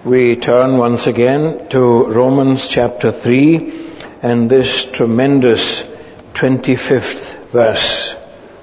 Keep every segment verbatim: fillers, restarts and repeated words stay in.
We turn once again to Romans chapter three and this tremendous twenty-fifth verse.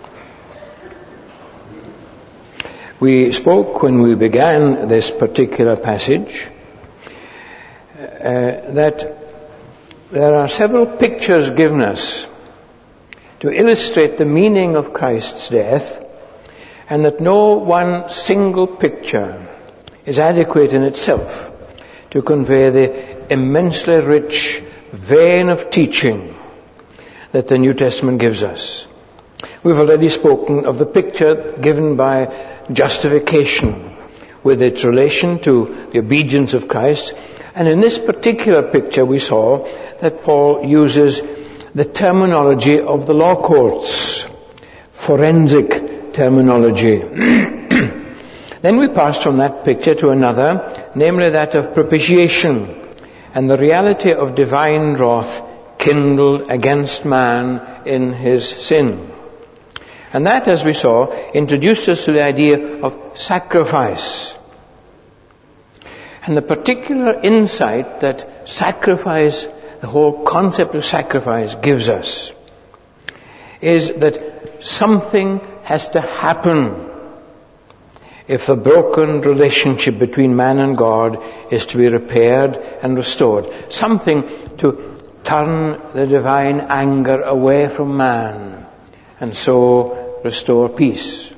We spoke when we began this particular passage uh, that there are several pictures given us to illustrate the meaning of Christ's death, and that no one single picture is adequate in itself to convey the immensely rich vein of teaching that the New Testament gives us. We've already spoken of the picture given by justification with its relation to the obedience of Christ, and in this particular picture we saw that Paul uses the terminology of the law courts, forensic terminology. Then we passed from that picture to another, namely that of propitiation and the reality of divine wrath kindled against man in his sin. And that, as we saw, introduced us to the idea of sacrifice. And the particular insight that sacrifice, the whole concept of sacrifice gives us, is that something has to happen if the broken relationship between man and God is to be repaired and restored. Something to turn the divine anger away from man and so restore peace.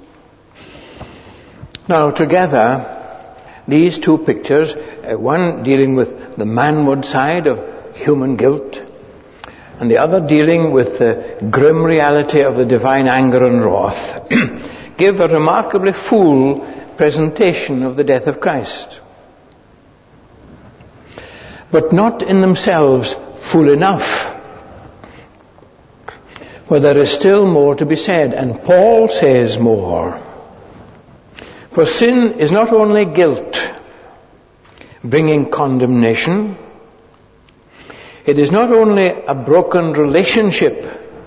Now together, these two pictures, uh, one dealing with the manward side of human guilt, and the other dealing with the grim reality of the divine anger and wrath, give a remarkably full presentation of the death of Christ. But not in themselves full enough, for there is still more to be said, and Paul says more. For sin is not only guilt, bringing condemnation. It is not only a broken relationship,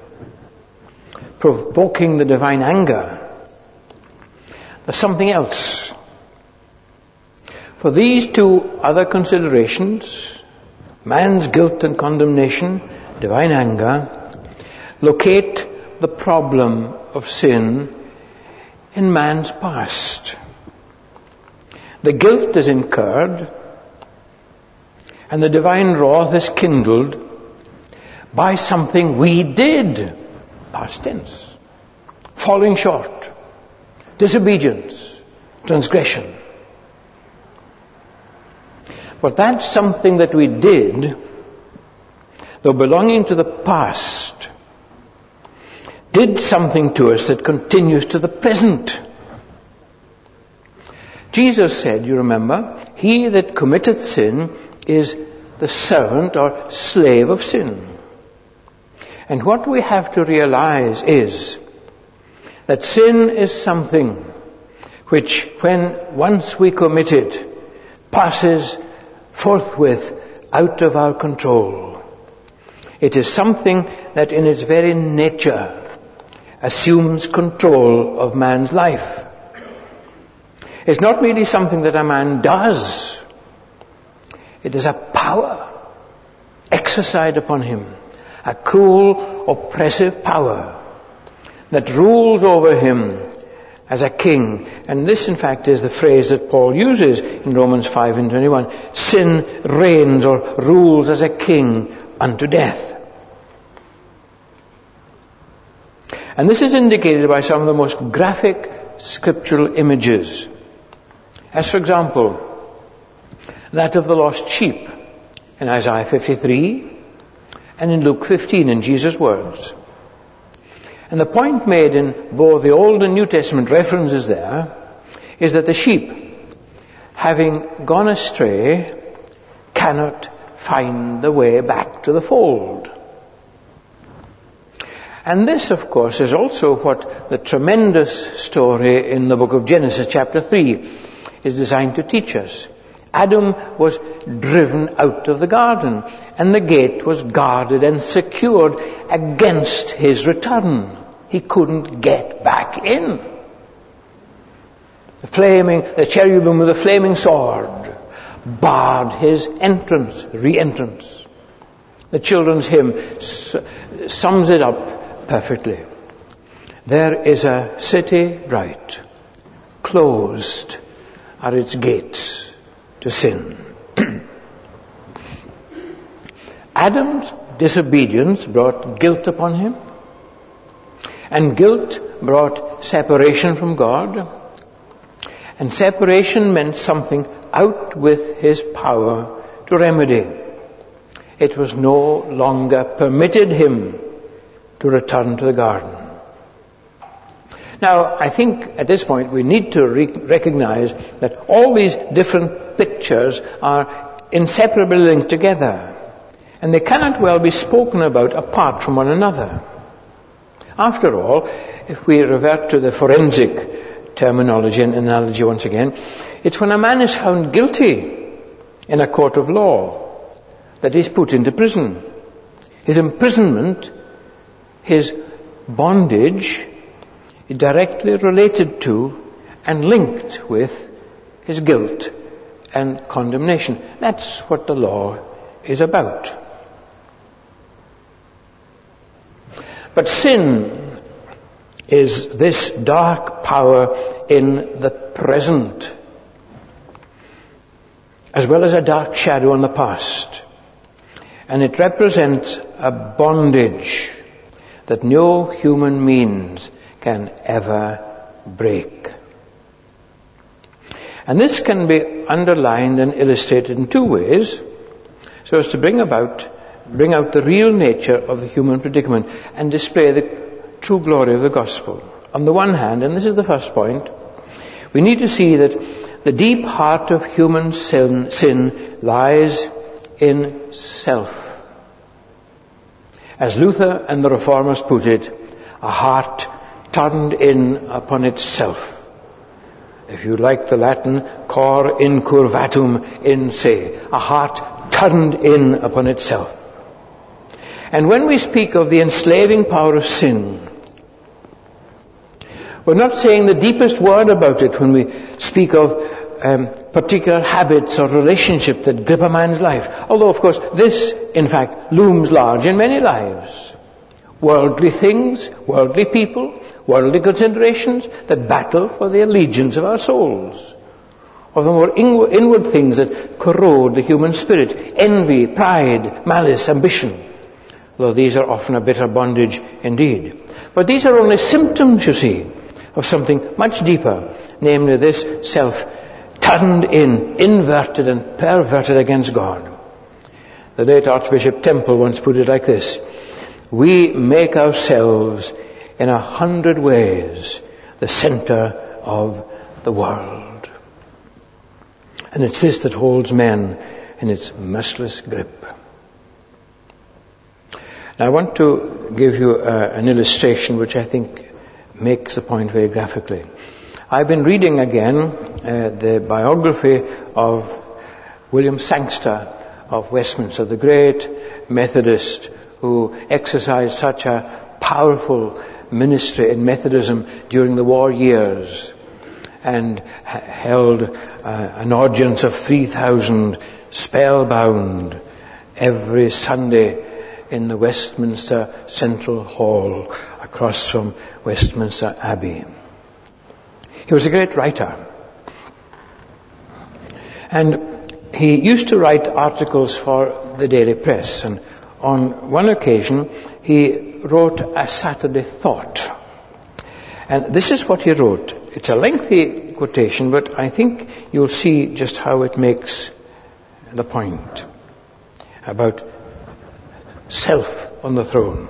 provoking the divine anger. There's something else. For these two other considerations, man's guilt and condemnation, divine anger, locate the problem of sin in man's past. The guilt is incurred and the divine wrath is kindled by something we did, past tense, falling short, disobedience, transgression. But that something that we did, though belonging to the past, did something to us that continues to the present. Jesus said, you remember, he that committeth sin is the servant or slave of sin. And what we have to realize is that sin is something which, when once we commit it, passes forthwith out of our control. It is something that in its very nature assumes control of man's life. It's not merely something that a man does. It is a power exercised upon him, a cruel, oppressive power that rules over him as a king. And this, in fact, is the phrase that Paul uses in Romans five and twenty-one. Sin reigns or rules as a king unto death. And this is indicated by some of the most graphic scriptural images. As, for example, that of the lost sheep in Isaiah fifty-three and in Luke fifteen, in Jesus' words. And the point made in both the Old and New Testament references there is that the sheep, having gone astray, cannot find the way back to the fold. And this, of course, is also what the tremendous story in the book of Genesis, chapter three, is designed to teach us. Adam was driven out of the garden, and the gate was guarded and secured against his return. He couldn't get back in. The flaming, the cherubim with a flaming sword barred his entrance, re-entrance. The children's hymn s- sums it up perfectly. There is a city bright, closed are its gates to sin. Adam's disobedience brought guilt upon him, and guilt brought separation from God, and separation meant something out with his power to remedy. It was no longer permitted him to return to the garden. Now, I think at this point we need to re- recognize that all these different pictures are inseparably linked together, and they cannot well be spoken about apart from one another. After all, if we revert to the forensic terminology and analogy once again, it's when a man is found guilty in a court of law that he's put into prison. His imprisonment, his bondage, is directly related to and linked with his guilt and condemnation. That's what the law is about. But sin is this dark power in the present, as well as a dark shadow on the past. And it represents a bondage that no human means can ever break. And this can be underlined and illustrated in two ways, so as to bring about, bring out the real nature of the human predicament and display the true glory of the gospel. On the one hand, and this is the first point, we need to see that the deep heart of human sin, sin lies in self. As Luther and the Reformers put it, a heart turned in upon itself. If you like the Latin, cor incurvatum in se, a heart turned in upon itself. And when we speak of the enslaving power of sin, we're not saying the deepest word about it when we speak of um, particular habits or relationships that grip a man's life. Although, of course, this, in fact, looms large in many lives. Worldly things, worldly people, worldly considerations that battle for the allegiance of our souls. Or the more inward things that corrode the human spirit. Envy, pride, malice, ambition. Though these are often a bitter bondage indeed. But these are only symptoms, you see, of something much deeper, namely this self turned in, inverted and perverted against God. The late Archbishop Temple once put it like this: we make ourselves in a hundred ways the center of the world. And it's this that holds men in its merciless grip. Now I want to give you uh, an illustration which I think makes the point very graphically. I've been reading again uh, the biography of William Sangster of Westminster, the great Methodist who exercised such a powerful ministry in Methodism during the war years and ha- held uh, an audience of three thousand spellbound every Sunday in the Westminster Central Hall across from Westminster Abbey. He was a great writer. And he used to write articles for the daily press. And on one occasion, he wrote a Saturday Thought. And this is what he wrote. It's a lengthy quotation, but I think you'll see just how it makes the point about self on the throne.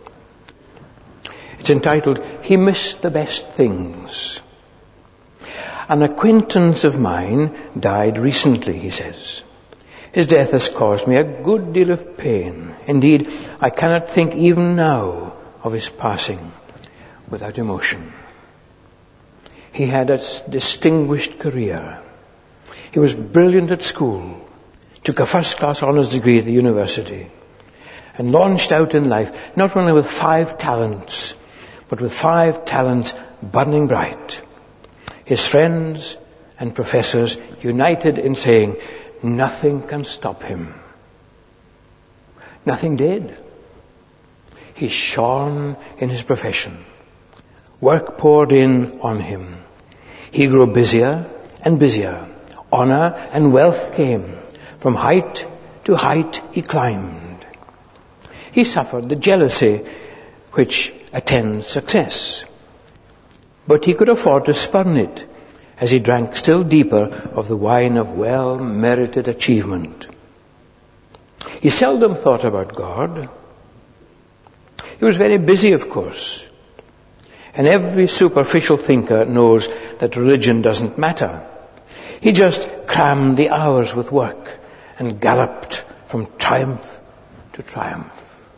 It's entitled, He Missed the Best Things. An acquaintance of mine died recently, he says. His death has caused me a good deal of pain. Indeed, I cannot think even now of his passing without emotion. He had a distinguished career. He was brilliant at school, took a first-class honours degree at the university, and launched out in life not only with five talents, but with five talents burning bright. His friends and professors united in saying, nothing can stop him. Nothing did. He shone in his profession. Work poured in on him. He grew busier and busier. Honor and wealth came. From height to height he climbed. He suffered the jealousy which attends success. But he could afford to spurn it as he drank still deeper of the wine of well-merited achievement. He seldom thought about God. He was very busy, of course. And every superficial thinker knows that religion doesn't matter. He just crammed the hours with work and galloped from triumph to triumph.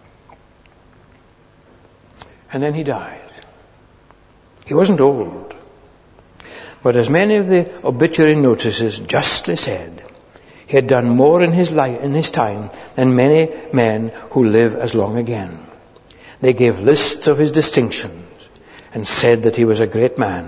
And then he died. He wasn't old. But as many of the obituary notices justly said, he had done more in his life, in his time than many men who live as long again. They gave lists of his distinctions and said that he was a great man.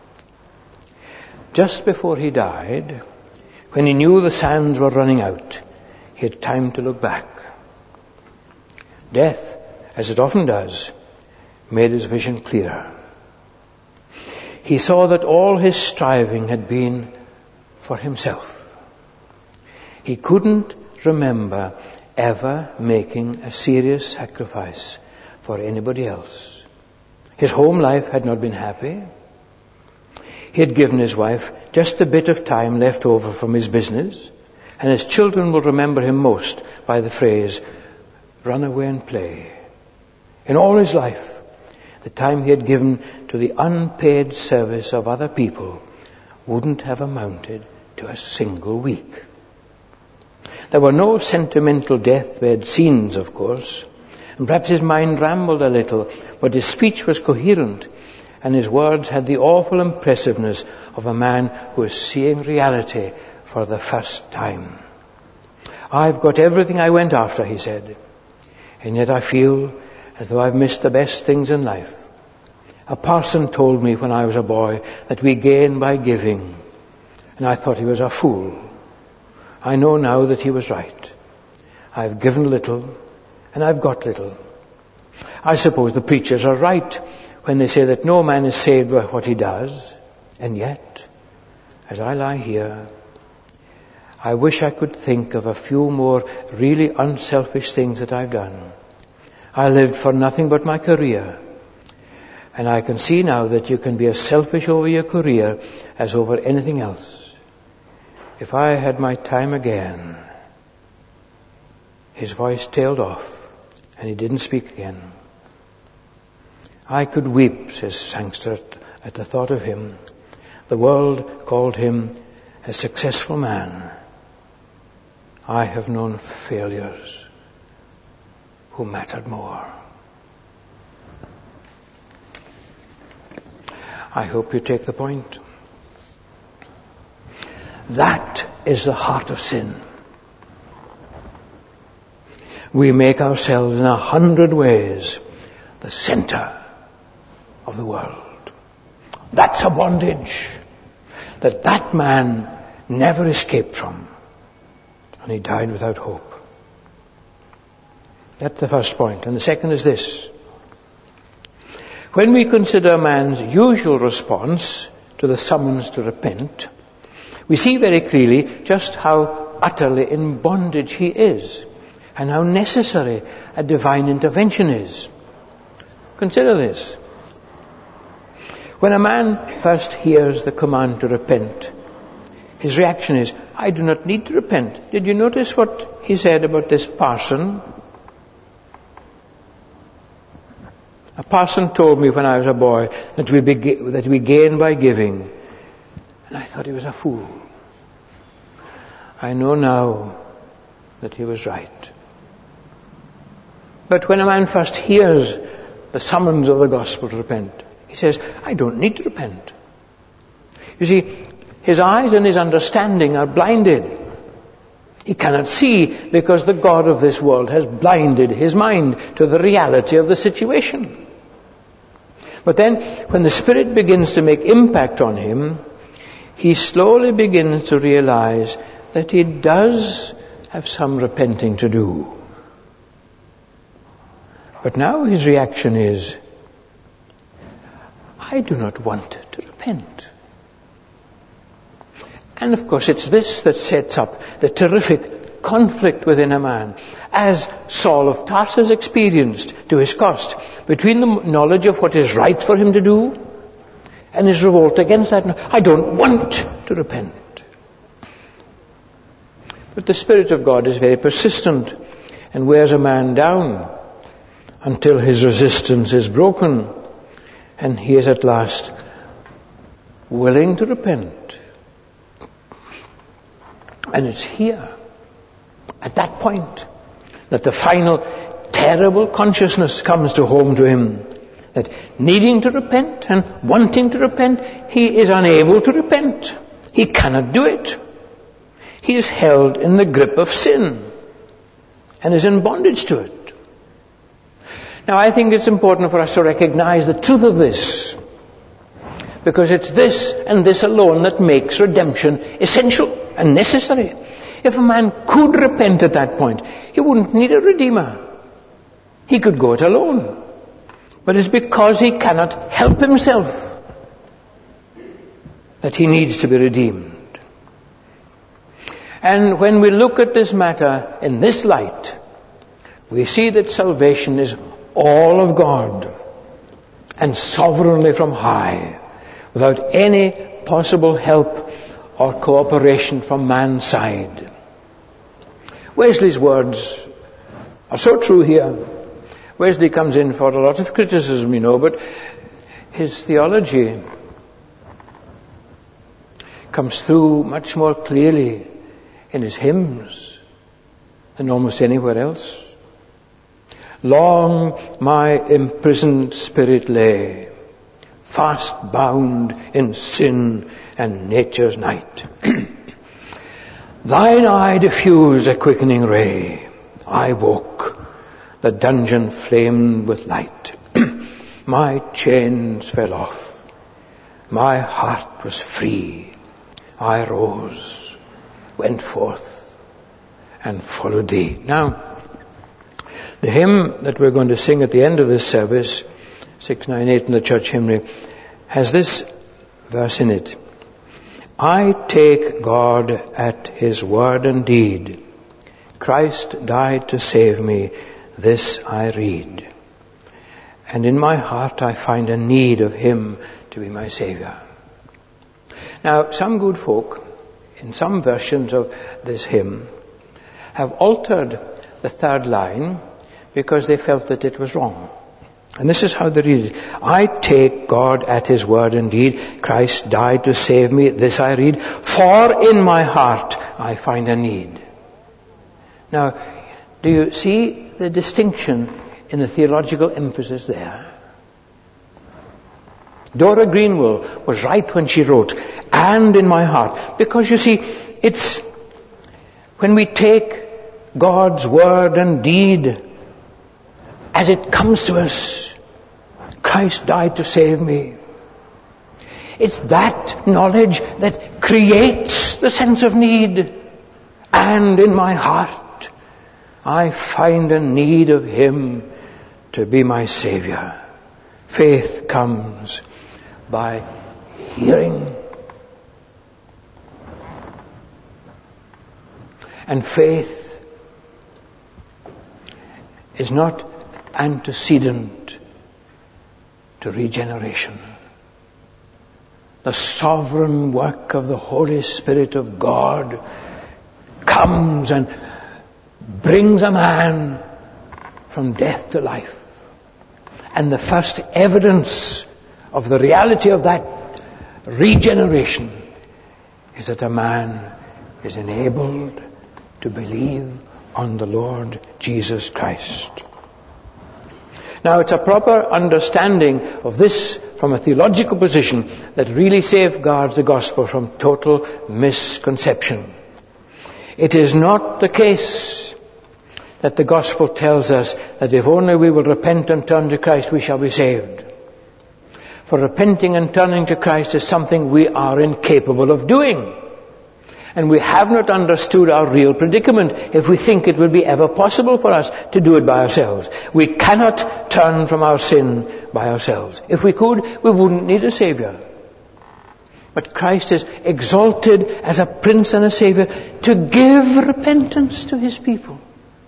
Just before he died, when he knew the sands were running out, he had time to look back. Death, as it often does, made his vision clearer. He saw that all his striving had been for himself. He couldn't remember ever making a serious sacrifice for anybody else. His home life had not been happy. He had given his wife just a bit of time left over from his business, and his children will remember him most by the phrase, "Run away and play." In all his life, the time he had given to the unpaid service of other people wouldn't have amounted to a single week. There were no sentimental deathbed scenes, of course, and perhaps his mind rambled a little, but his speech was coherent, and his words had the awful impressiveness of a man who is seeing reality for the first time. "I've got everything I went after," he said, "and yet I feel as though I've missed the best things in life. A parson told me when I was a boy that we gain by giving, and I thought he was a fool. I know now that he was right. I've given little, and I've got little. I suppose the preachers are right when they say that no man is saved by what he does, and yet, as I lie here, I wish I could think of a few more really unselfish things that I've done. I lived for nothing but my career, and I can see now that you can be as selfish over your career as over anything else. If I had my time again..." His voice tailed off, and he didn't speak again. "I could weep," says Sangster, "at the thought of him. The world called him a successful man. I have known failures who mattered more." I hope you take the point. That is the heart of sin. We make ourselves in a hundred ways the center of the world. That's a bondage that that man never escaped from, and he died without hope. That's the first point. And the second is this. When we consider man's usual response to the summons to repent, we see very clearly just how utterly in bondage he is and how necessary a divine intervention is. Consider this. When a man first hears the command to repent, his reaction is, "I do not need to repent." Did you notice what he said about this parson? A parson told me when I was a boy that we, beg- that we gain by giving. And I thought he was a fool. I know now that he was right. But when a man first hears the summons of the gospel to repent, he says, "I don't need to repent." You see, his eyes and his understanding are blinded. He cannot see because the God of this world has blinded his mind to the reality of the situation. But then, when the Spirit begins to make impact on him, he slowly begins to realize that he does have some repenting to do. But now his reaction is, I do not want to repent. And of course it's this that sets up the terrific conflict within a man, as Saul of Tarsus experienced to his cost, between the knowledge of what is right for him to do and his revolt against that. I don't want to repent. But the Spirit of God is very persistent and wears a man down until his resistance is broken and he is at last willing to repent. And it's here, at that point, that the final terrible consciousness comes to home to him, that needing to repent and wanting to repent, he is unable to repent. He cannot do it. He is held in the grip of sin and is in bondage to it. Now, I think it's important for us to recognize the truth of this, because it's this and this alone that makes redemption essential and necessary. If a man could repent at that point, he wouldn't need a redeemer. He could go it alone. But it's because he cannot help himself that he needs to be redeemed. And when we look at this matter in this light, we see that salvation is all of God and sovereignly from high, without any possible help or cooperation from man's side. Wesley's words are so true here. Wesley comes in for a lot of criticism, you know, but his theology comes through much more clearly in his hymns than almost anywhere else. Long my imprisoned spirit lay, fast bound in sin and nature's night. Thine eye diffused a quickening ray. I woke, the dungeon flamed with light. My chains fell off. My heart was free. I rose, went forth, and followed thee. Now, the hymn that we're going to sing at the end of this service, six ninety-eight in the church hymnary, has this verse in it. I take God at his word and deed. Christ died to save me, this I read. And in my heart I find a need of him to be my Saviour. Now, some good folk, in some versions of this hymn, have altered the third line because they felt that it was wrong. And this is how they read it. I take God at his word and deed. Christ died to save me, this I read. For in my heart I find a need. Now, do you see the distinction in the theological emphasis there? Dora Greenwell was right when she wrote, and in my heart. Because you see, it's when we take God's word and deed as it comes to us, Christ died to save me. It's that knowledge that creates the sense of need. And in my heart, I find a need of him to be my Saviour. Faith comes by hearing. And faith is not antecedent to regeneration. The sovereign work of the Holy Spirit of God comes and brings a man from death to life. And the first evidence of the reality of that regeneration is that a man is enabled to believe on the Lord Jesus Christ. Now, it's a proper understanding of this from a theological position that really safeguards the gospel from total misconception. It is not the case that the gospel tells us that if only we will repent and turn to Christ, we shall be saved. For repenting and turning to Christ is something we are incapable of doing. And we have not understood our real predicament if we think it will be ever possible for us to do it by ourselves. We cannot turn from our sin by ourselves. If we could, we wouldn't need a Savior. But Christ is exalted as a Prince and a Savior to give repentance to His people.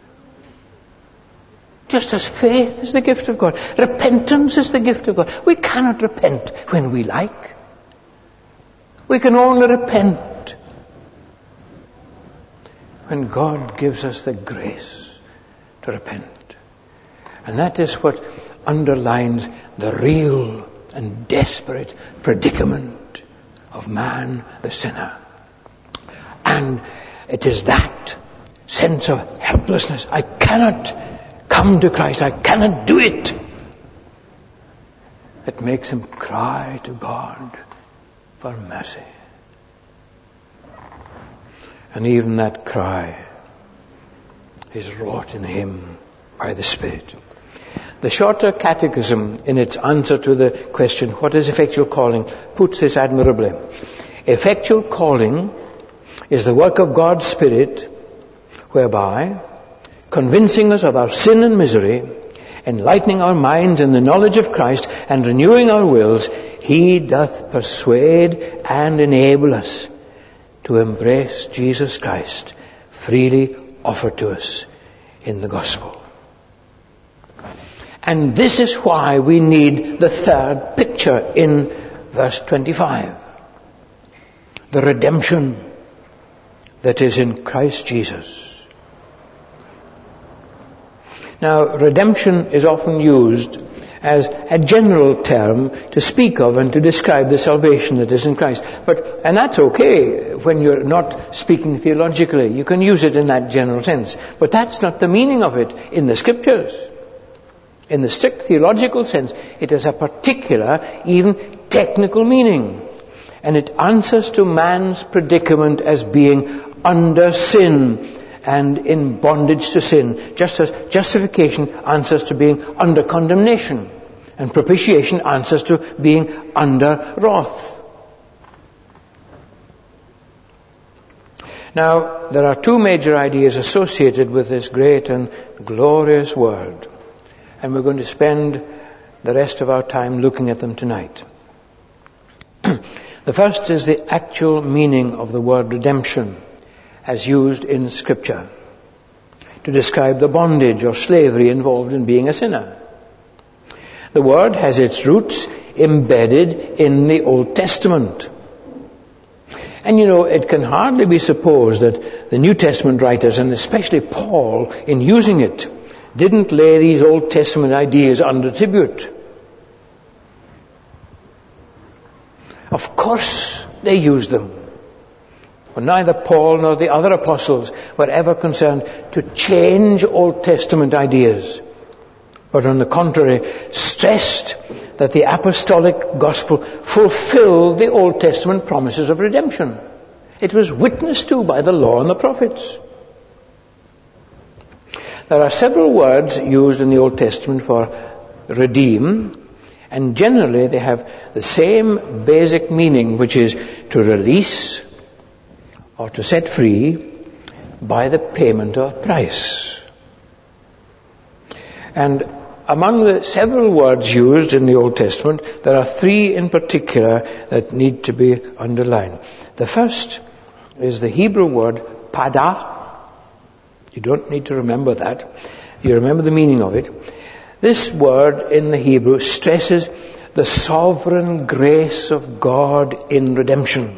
Just as faith is the gift of God, repentance is the gift of God. We cannot repent when we like. We can only repent when God gives us the grace to repent. And that is what underlines the real and desperate predicament of man, the sinner. And it is that sense of helplessness, I cannot come to Christ, I cannot do it, that makes him cry to God for mercy. And even that cry is wrought in him by the Spirit. The Shorter Catechism, in its answer to the question, what is effectual calling, puts this admirably. Effectual calling is the work of God's Spirit, whereby, convincing us of our sin and misery, enlightening our minds in the knowledge of Christ, and renewing our wills, He doth persuade and enable us to embrace Jesus Christ, freely offered to us in the gospel. And this is why we need the third picture in verse twenty-five. The redemption that is in Christ Jesus. Now, redemption is often used as a general term to speak of and to describe the salvation that is in Christ. But, and that's okay when you're not speaking theologically. You can use it in that general sense. But that's not the meaning of it in the Scriptures. In the strict theological sense, it has a particular, even technical meaning. And it answers to man's predicament as being under sin and in bondage to sin, just as justification answers to being under condemnation, and propitiation answers to being under wrath. Now, there are two major ideas associated with this great and glorious word, and we're going to spend the rest of our time looking at them tonight. The first is the actual meaning of the word redemption, as used in Scripture, to describe the bondage or slavery involved in being a sinner. The word has its roots embedded in the Old Testament. And you know, it can hardly be supposed that the New Testament writers, and especially Paul, in using it, didn't lay these Old Testament ideas under tribute. Of course they used them. But neither Paul nor the other apostles were ever concerned to change Old Testament ideas, but on the contrary, stressed that the apostolic gospel fulfilled the Old Testament promises of redemption. It was witnessed to by the law and the prophets. There are several words used in the Old Testament for redeem, and generally they have the same basic meaning, which is to release or to set free by the payment of a price. And among the several words used in the Old Testament, there are three in particular that need to be underlined. The first is the Hebrew word pada. You don't need to remember that. You remember the meaning of it. This word in the Hebrew stresses the sovereign grace of God in redemption.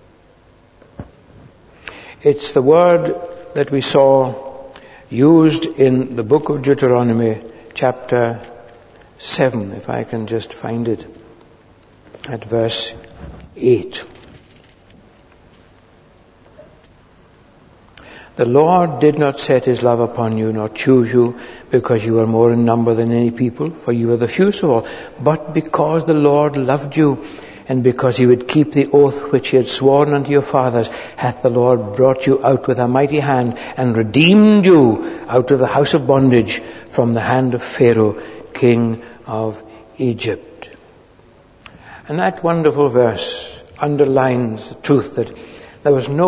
It's the word that we saw used in the book of Deuteronomy, chapter seven, if I can just find it, at verse eight. The Lord did not set his love upon you, nor choose you, because you were more in number than any people, for you were the fewest of all, but because the Lord loved you, and because he would keep the oath which he had sworn unto your fathers, hath the Lord brought you out with a mighty hand, and redeemed you out of the house of bondage, from the hand of Pharaoh, king of Egypt. And that wonderful verse underlines the truth that there was no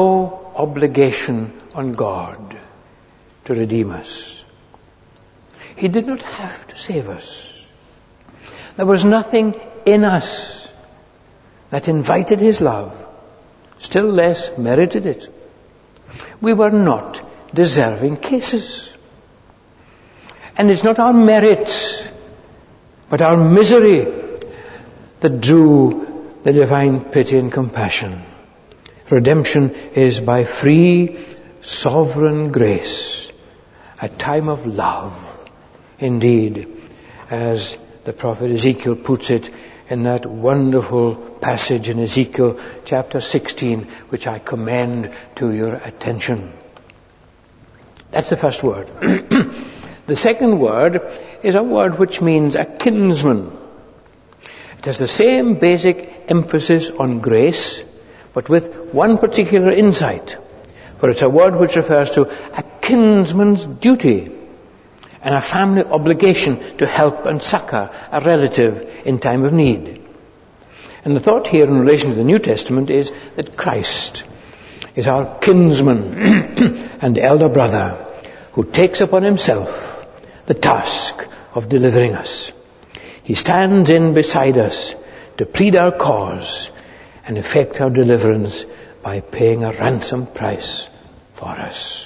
obligation on God to redeem us. He did not have to save us. There was nothing in us that invited his love, still less merited it. We were not deserving cases. And it's not our merits, but our misery that drew the divine pity and compassion. Redemption is by free, sovereign grace, a time of love. Indeed, as the prophet Ezekiel puts it in that wonderful passage in Ezekiel chapter sixteen, which I commend to your attention. That's the first word. The second word is a word which means a kinsman. It has the same basic emphasis on grace, but with one particular insight. For it's a word which refers to a kinsman's duty and a family obligation to help and succor a relative in time of need. And the thought here in relation to the New Testament is that Christ is our kinsman and elder brother who takes upon himself the task of delivering us. He stands in beside us to plead our cause and effect our deliverance by paying a ransom price for us.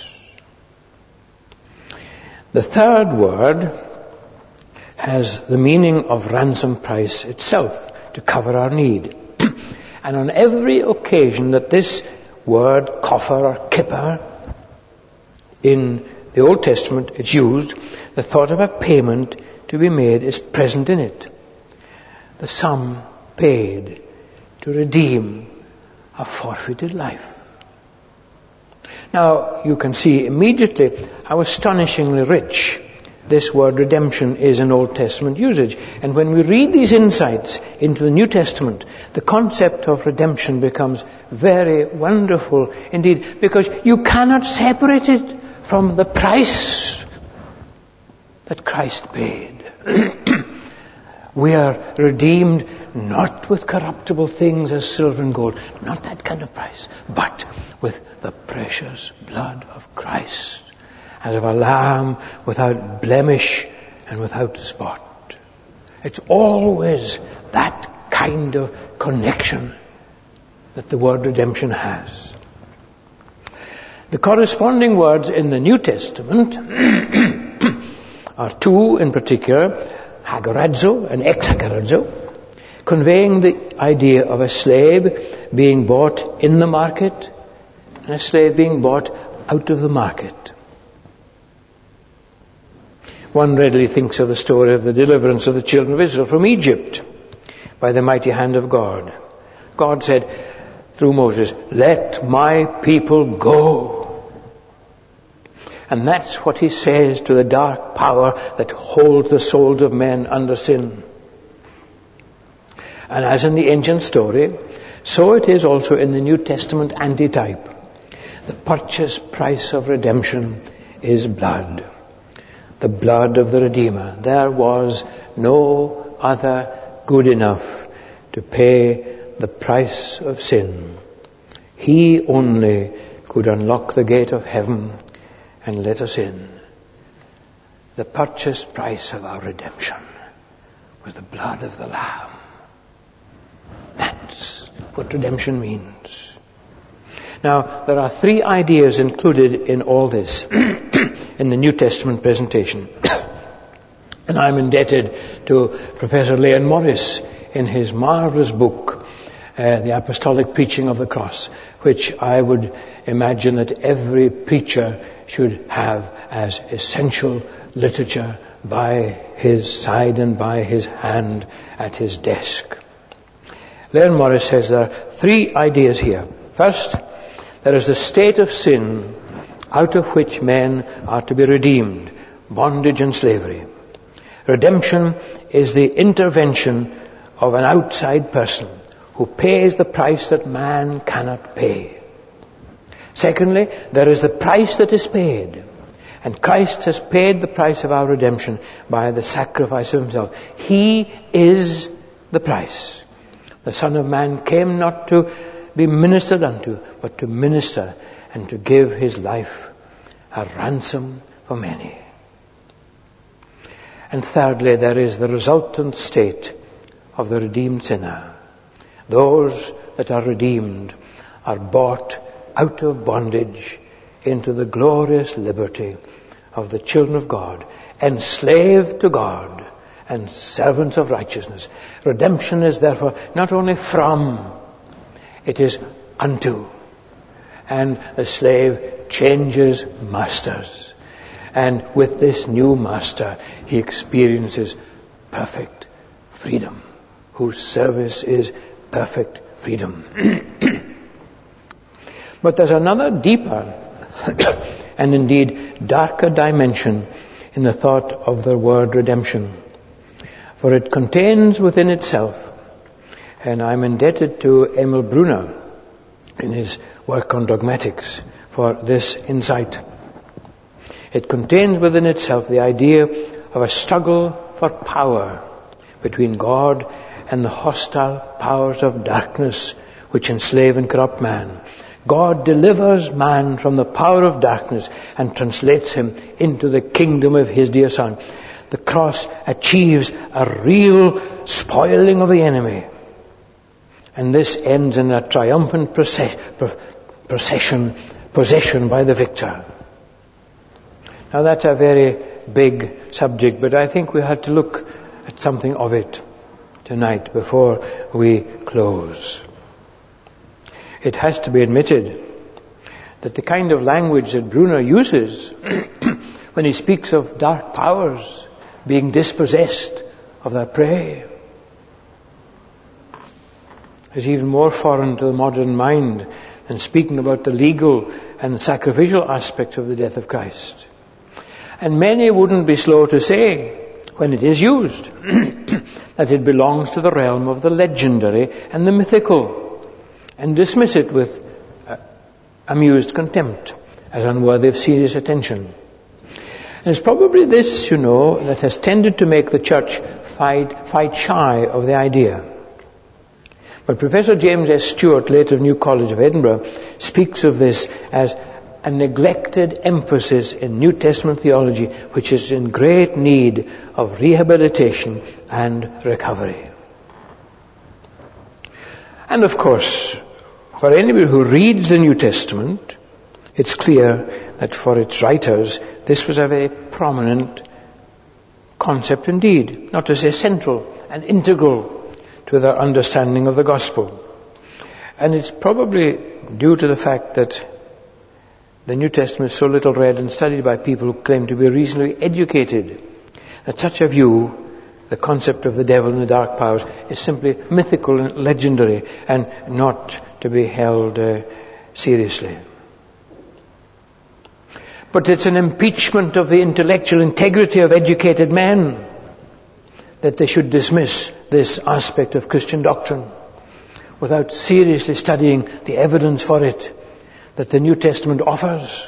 The third word has the meaning of ransom price itself, to cover our need. And on every occasion that this word, kofar or kippur, in the Old Testament is used, the thought of a payment to be made is present in it. The sum paid to redeem a forfeited life. Now, you can see immediately how astonishingly rich this word redemption is in Old Testament usage. And when we read these insights into the New Testament, the concept of redemption becomes very wonderful indeed, because you cannot separate it from the price that Christ paid. We are redeemed not with corruptible things as silver and gold, not that kind of price, but with the precious blood of Christ, as of a lamb without blemish and without spot. It's always that kind of connection that the word redemption has. The corresponding words in the New Testament are two in particular, hagorazo and ex-hagorazo, conveying the idea of a slave being bought in the market and a slave being bought out of the market. One readily thinks of the story of the deliverance of the children of Israel from Egypt by the mighty hand of God. God said through Moses, "Let my people go." And that's what he says to the dark power that holds the souls of men under sin. And as in the ancient story, so it is also in the New Testament antitype. The purchase price of redemption is blood. The blood of the Redeemer. There was no other good enough to pay the price of sin. He only could unlock the gate of heaven and let us in. The purchase price of our redemption was the blood of the Lamb. That's what redemption means. Now, there are three ideas included in all this in the New Testament presentation. And I'm indebted to Professor Leon Morris in his marvelous book, uh, The Apostolic Preaching of the Cross, which I would imagine that every preacher should have as essential literature by his side and by his hand at his desk. Leon Morris says there are three ideas here. First, there is the state of sin out of which men are to be redeemed, bondage and slavery. Redemption is the intervention of an outside person who pays the price that man cannot pay. Secondly, there is the price that is paid. And Christ has paid the price of our redemption by the sacrifice of himself. He is the price. The Son of Man came not to be ministered unto, but to minister and to give his life a ransom for many. And thirdly, there is the resultant state of the redeemed sinner. Those that are redeemed are bought out of bondage into the glorious liberty of the children of God, enslaved to God and servants of righteousness. Redemption is therefore not only from, it is unto. And the slave changes masters. And with this new master, he experiences perfect freedom, whose service is perfect freedom. But there's another deeper and indeed darker dimension in the thought of the word redemption. For it contains within itself, and I'm indebted to Emil Brunner in his work on dogmatics for this insight. It contains within itself the idea of a struggle for power between God and the hostile powers of darkness which enslave and corrupt man. God delivers man from the power of darkness and translates him into the kingdom of his dear Son. The cross achieves a real spoiling of the enemy. And this ends in a triumphant process, procession, possession by the victor. Now that's a very big subject, but I think we have to look at something of it tonight before we close. It has to be admitted that the kind of language that Brunner uses when he speaks of dark powers being dispossessed of their prey is even more foreign to the modern mind than speaking about the legal and sacrificial aspects of the death of Christ. And many wouldn't be slow to say, when it is used, that it belongs to the realm of the legendary and the mythical, and dismiss it with uh, amused contempt as unworthy of serious attention. And it's probably this, you know, that has tended to make the church fight, fight shy of the idea. But Professor James S. Stewart, later of New College of Edinburgh, speaks of this as a neglected emphasis in New Testament theology, which is in great need of rehabilitation and recovery. And of course, for anybody who reads the New Testament, it's clear that for its writers, this was a very prominent concept indeed, not to say central and integral to their understanding of the gospel. And it's probably due to the fact that the New Testament is so little read and studied by people who claim to be reasonably educated, that such a view, the concept of the devil and the dark powers, is simply mythical and legendary and not to be held uh, seriously. But it's an impeachment of the intellectual integrity of educated men that they should dismiss this aspect of Christian doctrine without seriously studying the evidence for it that the New Testament offers.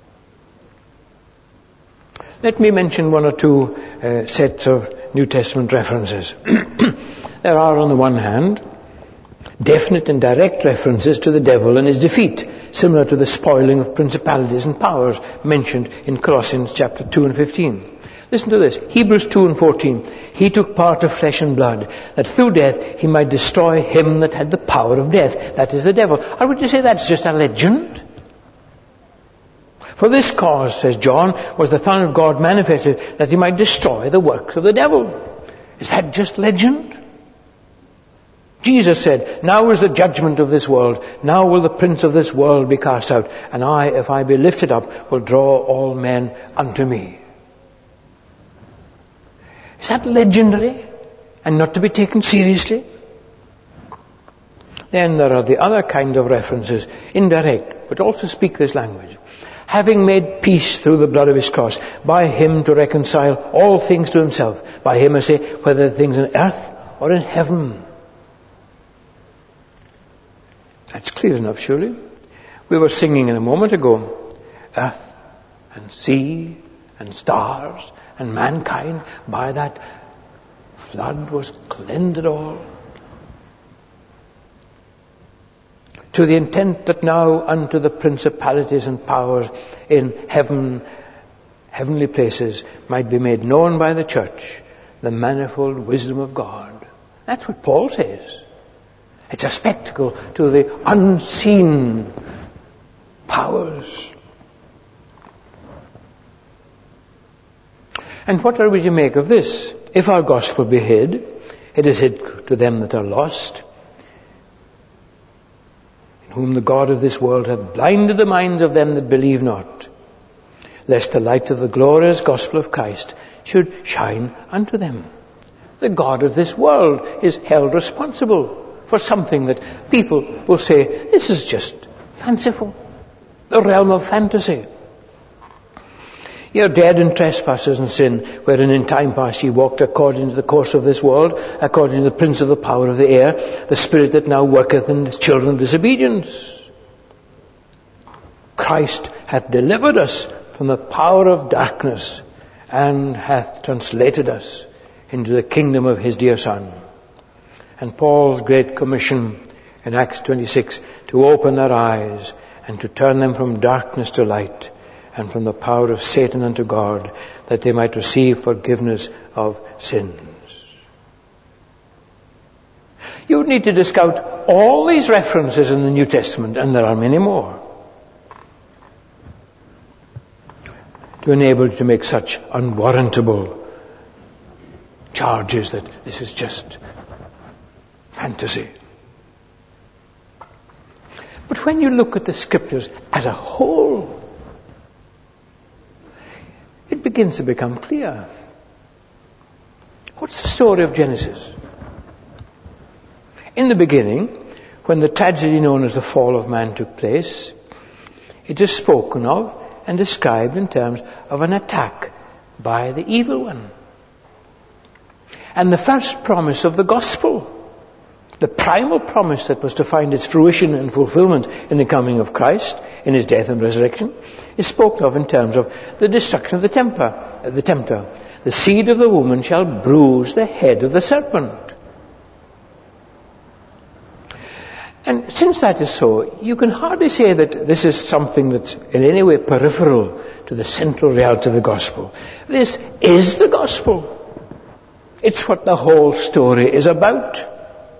Let me mention one or two uh, sets of New Testament references. There are, on the one hand, definite and direct references to the devil and his defeat, similar to the spoiling of principalities and powers mentioned in Colossians chapter two and fifteen. Listen to this, Hebrews two and fourteen. He took part of flesh and blood, that through death he might destroy him that had the power of death, that is the devil. Or would you say that's just a legend? For this cause, says John, was the Son of God manifested, that he might destroy the works of the devil. Is that just legend? Jesus said, now is the judgment of this world. Now will the prince of this world be cast out. And I, if I be lifted up, will draw all men unto me. Is that legendary and not to be taken seriously? Then there are the other kind of references, indirect, but also speak this language. Having made peace through the blood of his cross, by him to reconcile all things to himself. By him I say, whether things on earth or in heaven. That's clear enough, surely. We were singing in a moment ago, earth and sea and stars and mankind, by that flood was cleansed all. to the intent that now unto the principalities and powers in heaven, heavenly places, might be made known by the church the manifold wisdom of God. That's what Paul says. It's a spectacle to the unseen powers. And what are we to make of this? If our gospel be hid, it is hid to them that are lost, in whom the God of this world hath blinded the minds of them that believe not, lest the light of the glorious gospel of Christ should shine unto them. The God of this world is held responsible for something that people will say, this is just fanciful, the realm of fantasy. You're dead in trespasses and sin, wherein in time past ye walked according to the course of this world, according to the prince of the power of the air, the spirit that now worketh in the children of disobedience. Christ hath delivered us from the power of darkness, and hath translated us into the kingdom of his dear Son. And Paul's great commission in Acts twenty-six, to open their eyes and to turn them from darkness to light, and from the power of Satan unto God, that they might receive forgiveness of sins. You would need to discount all these references in the New Testament, and there are many more, to enable you to make such unwarrantable charges that this is just fantasy. But when you look at the Scriptures as a whole, it begins to become clear. What's the story of Genesis? In the beginning, when the tragedy known as the fall of man took place, it is spoken of and described in terms of an attack by the evil one. And the first promise of the gospel, the primal promise that was to find its fruition and fulfillment in the coming of Christ, in his death and resurrection, is spoken of in terms of the destruction of the tempter. The tempter. The seed of the woman shall bruise the head of the serpent. And since that is so, you can hardly say that this is something that's in any way peripheral to the central reality of the gospel. This is the gospel. It's what the whole story is about.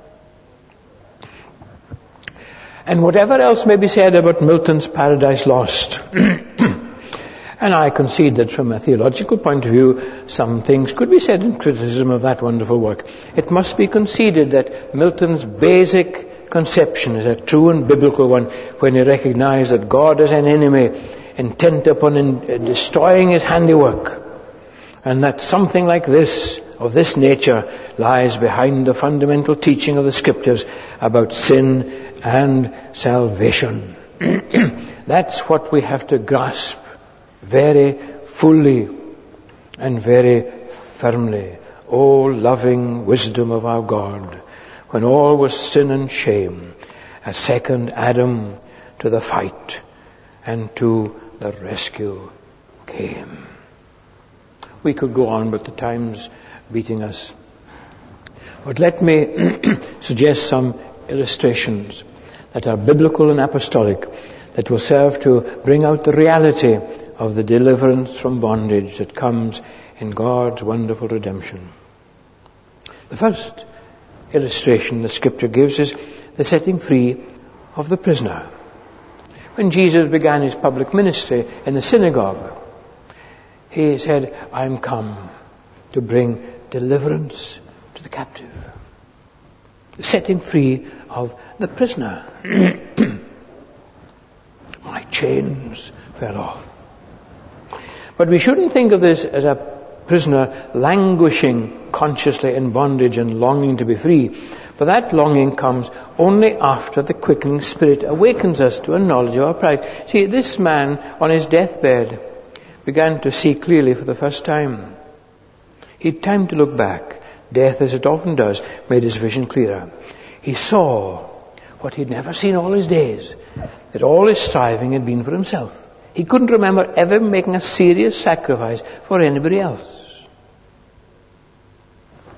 And whatever else may be said about Milton's Paradise Lost, and I concede that from a theological point of view, some things could be said in criticism of that wonderful work, it must be conceded that Milton's basic conception is a true and biblical one when he recognized that God is an enemy intent upon in destroying his handiwork, and that something like this, of this nature, lies behind the fundamental teaching of the Scriptures about sin and salvation. That's what we have to grasp very fully and very firmly. O loving wisdom of our God, when all was sin and shame, a second Adam to the fight and to the rescue came. We could go on, but the time's beating us. But let me suggest some illustrations that are biblical and apostolic, that will serve to bring out the reality of the deliverance from bondage that comes in God's wonderful redemption. The first illustration the Scripture gives is the setting free of the prisoner. When Jesus began his public ministry in the synagogue, he said, I am come to bring deliverance to the captive. The setting free of the prisoner. My chains fell off. But we shouldn't think of this as a prisoner languishing consciously in bondage and longing to be free. For that longing comes only after the quickening Spirit awakens us to a knowledge of our pride. See, this man on his deathbed began to see clearly for the first time. He had time to look back. Death, as it often does, made his vision clearer. He saw what he'd never seen all his days, that all his striving had been for himself. He couldn't remember ever making a serious sacrifice for anybody else.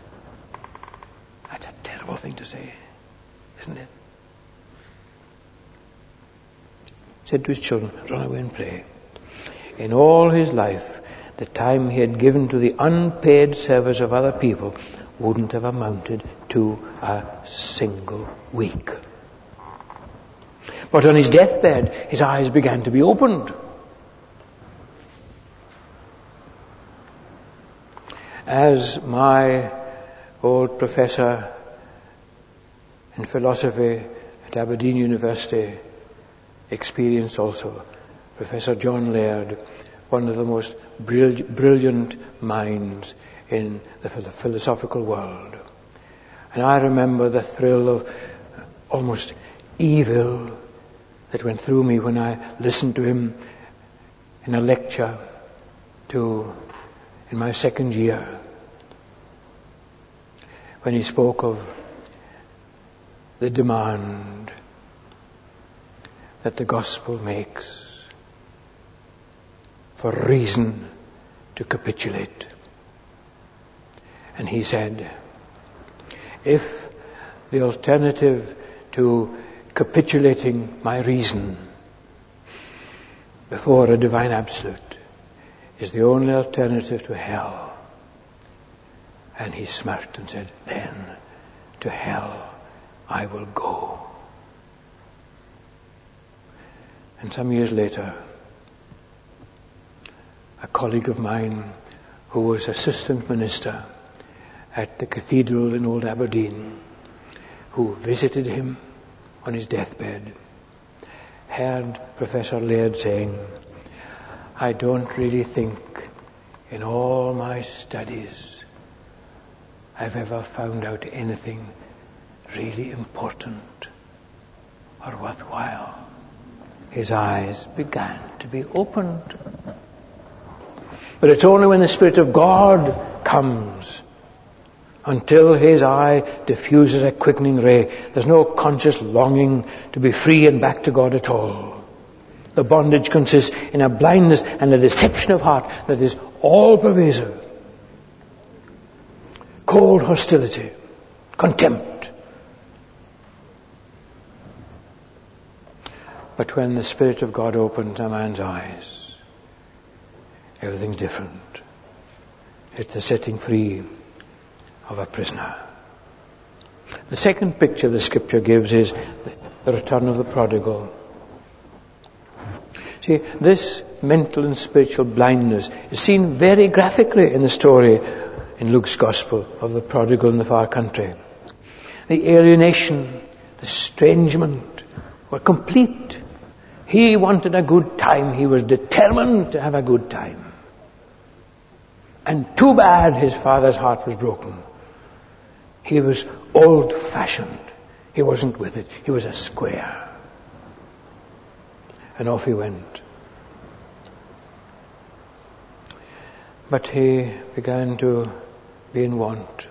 That's a terrible thing to say, isn't it? said to his children, run away and play. In all his life, the time he had given to the unpaid service of other people wouldn't have amounted to a single week. But on his deathbed, his eyes began to be opened. As my old professor in philosophy at Aberdeen University experienced also, Professor John Laird, one of the most brilliant minds in the philosophical world. And I remember the thrill of almost evil that went through me when I listened to him in a lecture to in my second year, when he spoke of the demand that the gospel makes for reason to capitulate. And he said, if the alternative to capitulating my reason before a divine absolute is the only alternative to hell, and he smirked and said, then to hell I will go. And some years later, a colleague of mine who was assistant minister at the cathedral in Old Aberdeen, who visited him on his deathbed, heard Professor Laird saying, I don't really think in all my studies I've ever found out anything really important or worthwhile. His eyes began to be opened. But it's only when the Spirit of God comes, until his eye diffuses a quickening ray, there's no conscious longing to be free and back to God at all. The bondage consists in a blindness and a deception of heart that is all-pervasive. Cold hostility, contempt. But when the Spirit of God opens a man's eyes, everything's different. It's the setting free of a prisoner. The second picture the Scripture gives is the return of the prodigal. See, this mental and spiritual blindness is seen very graphically in the story in Luke's Gospel of the prodigal in the far country. The alienation, the estrangement were complete. He wanted a good time. He was determined to have a good time. And too bad his father's heart was broken. He was old-fashioned. He wasn't with it. He was a square. And off he went. But he began to be in want.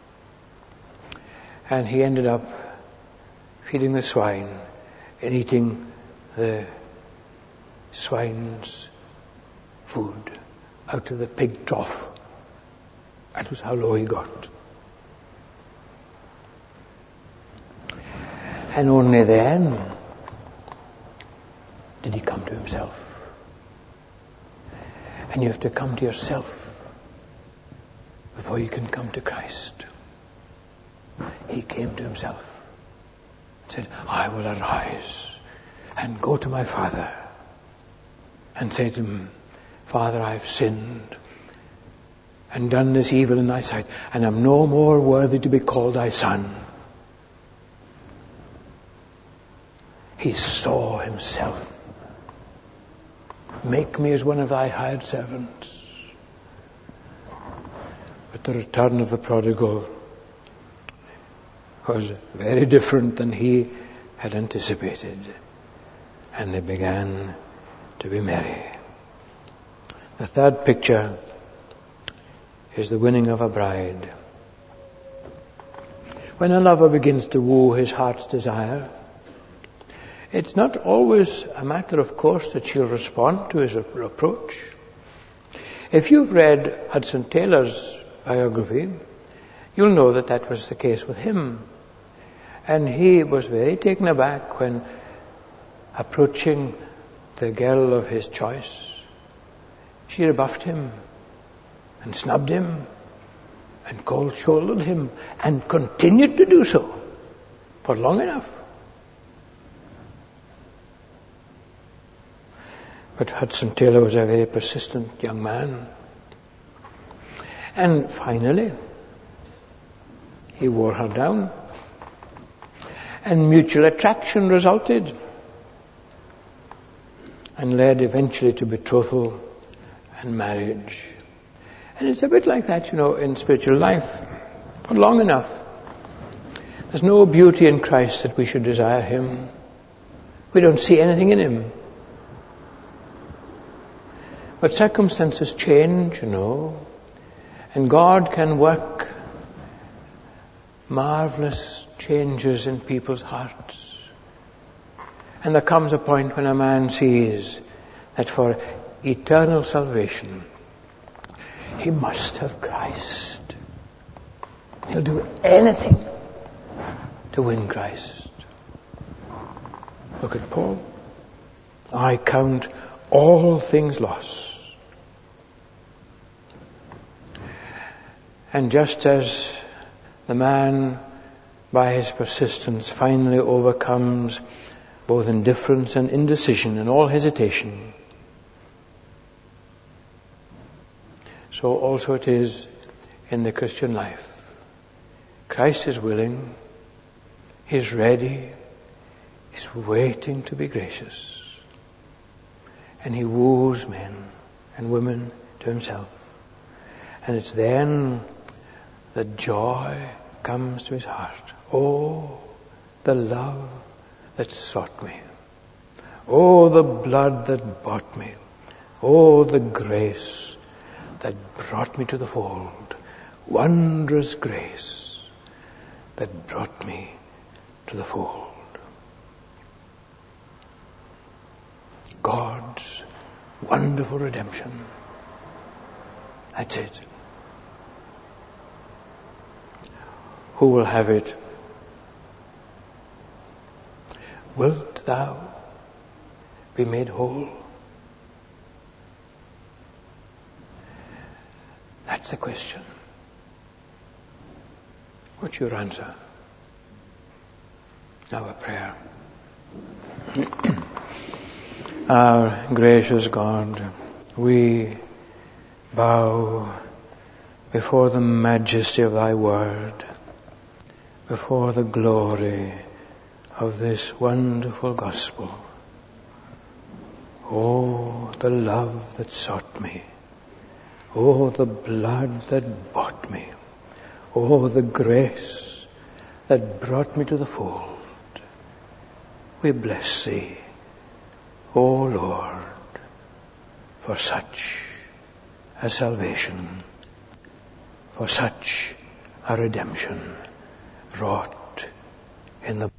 And he ended up feeding the swine and eating the swine's food out of the pig trough. That was how low he got. And only then did he come to himself. And you have to come to yourself before you can come to Christ. He came to himself and said, I will arise and go to my Father and say to him, Father, I've sinned and done this evil in thy sight, and am no more worthy to be called thy son. He saw himself. Make me as one of thy hired servants. But the return of the prodigal was very different than he had anticipated. And they began to be merry. The third picture is the winning of a bride. When a lover begins to woo his heart's desire, it's not always a matter of course that she'll respond to his approach. If you've read Hudson Taylor's biography, you'll know that that was the case with him. And he was very taken aback when, approaching the girl of his choice. She rebuffed him and snubbed him and cold-shouldered him and continued to do so for long enough. But Hudson Taylor was a very persistent young man. And finally, he wore her down. And mutual attraction resulted and led eventually to betrothal and marriage. And it's a bit like that, you know, in spiritual life. For long enough, there's no beauty in Christ that we should desire him. We don't see anything in him. But circumstances change, you know, and God can work marvelous changes in people's hearts. And there comes a point when a man sees that for eternal salvation, he must have Christ. He'll do anything to win Christ. Look at Paul. I count all things lost. And just as the man, by his persistence, finally overcomes both indifference and indecision and all hesitation, so also it is in the Christian life. Christ is willing, he's ready, he's waiting to be gracious. And he woos men and women to himself. And it's then that joy comes to his heart. Oh, the love that sought me. Oh, the blood that bought me. Oh, the grace that brought me to the fold. Wondrous grace that brought me to the fold. God's wonderful redemption. That's it. Who will have it? Wilt thou be made whole? That's the question. What's your answer? Now a prayer. Our gracious God, we bow before the majesty of thy word, before the glory of this wonderful gospel. Oh, the love that sought me. Oh, the blood that bought me. Oh, the grace that brought me to the fold. We bless thee, O Lord, for such a salvation, for such a redemption wrought in the